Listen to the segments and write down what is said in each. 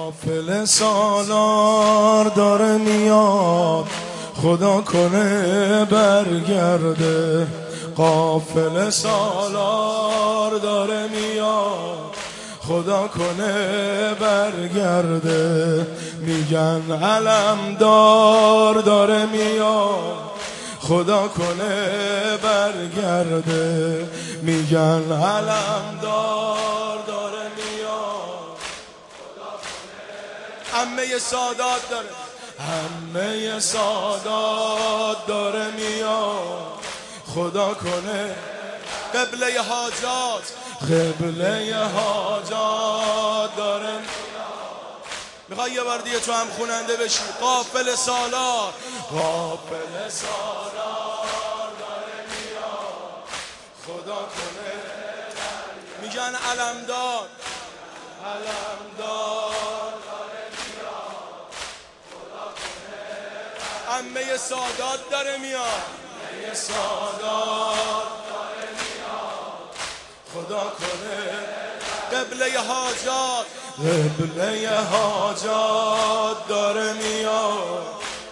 قافل سالار داره میاد، خدا کنه برگرده. قافل سالار داره میاد، خدا کنه برگرده. میگن علمدار داره میاد، خدا کنه برگرده. میگن علمدار داره میاد، خدا کنه. عمه سادات داره، عمه سادات داره میاد، خدا کنه. قبله حاجات، قبله حاجات داره میاد. میخوای یه بار دیگه تو هم خوننده بشی؟ قافل سالار، قافل سالار داره میاد، خدا کنه. میگن علمدار، علمدار داره میاد، خدا کنه. عمه سادات داره میاد، عمه سادات داره میاد، خدا کنه. قبله حاجات، قبله حاجات داره میاد،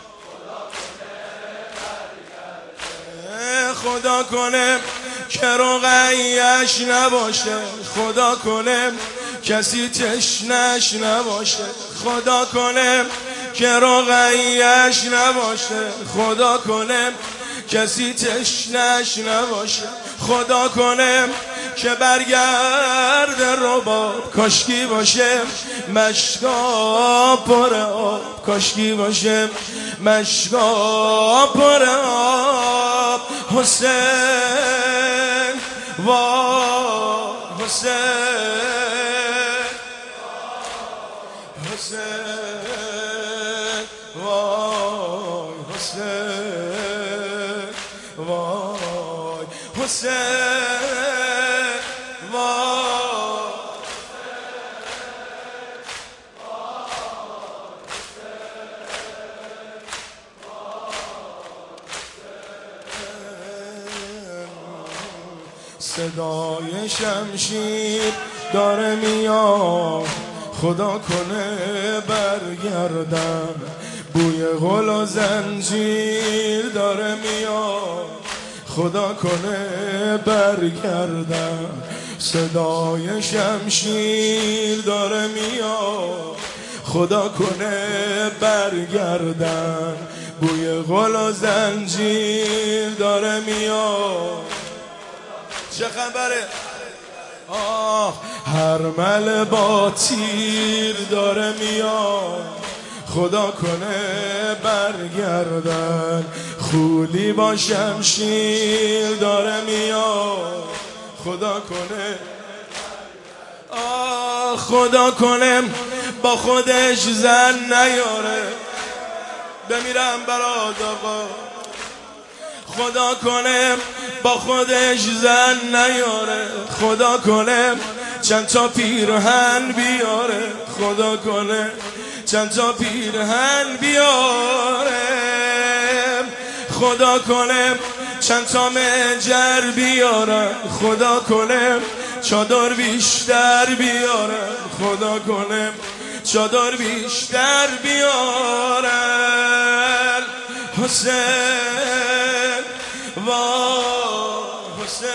خدا کنه که رقیش نباشه، خدا کنه کسی تشنش نباشه، خدا کنه که رقیش نباشه، خدا کنه کسی تشنش نباشه، خدا کنه که برگرده رباب، کاشکی باشه مشکا پر آب، کاشکی باشه مشکا پر آب. حسین وا حسین، حسین وای حسین، وای حسین وای. صدای شمشیر داره میاد، خدا کنه برگردن. بوی غل و زنجیر داره میاد، خدا کنه برگردن. صدای شمشیر داره میاد، خدا کنه برگردن. بوی غل و زنجیر داره میاد. چه خبره؟ آه هرمل با تیر داره میاد، خدا کنه برگردن. خولی با شمشیر داره میاد، خدا کنه. آه خدا کنه با خودش زن نیاره، بمیرم برات آقا. خدا کنه با خودش زن نیاره، خدا کنه چند تا پیرهن بیاره، خدا کنه چند تا پیرهن بیاره، خدا کنه چند تا مجر بیاره، خدا کنه چادر بیشتر بیاره، خدا کنه چادر بیشتر بیاره. حسین وای حسین،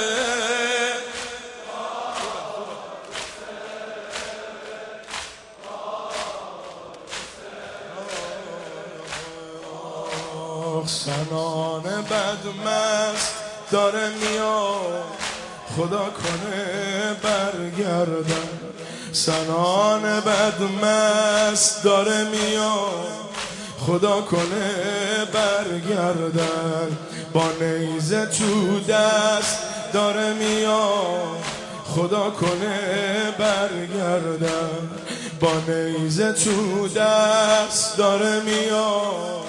سنان بدمست داره میاد، خدا کنه برگردن. سنان بدمست داره میاد، خدا کنه برگردن. با نیزه تو دست داره میاد، خدا کنه برگردن. با نیزه تو دست داره میاد.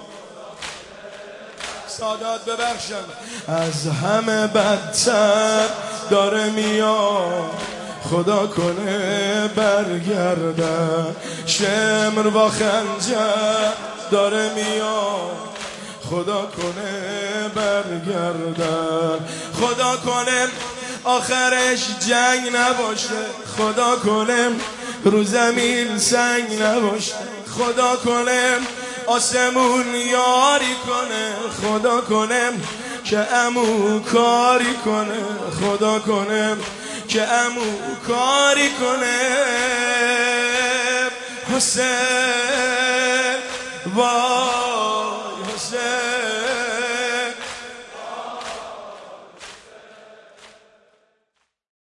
سادات ببخشم از همه بدتر داره میاد، خدا کنه برگردن. شمر با خنجر داره میاد، خدا کنه برگردن. خدا کنه آخرش جنگ نباشه، خدا کنه رو زمین سنگ نباشه. خدا کنه آسمون یاری کنه، خدا کنه که عمو کاری کنه، خدا کنه که عمو کاری کنه. حسین وای حسین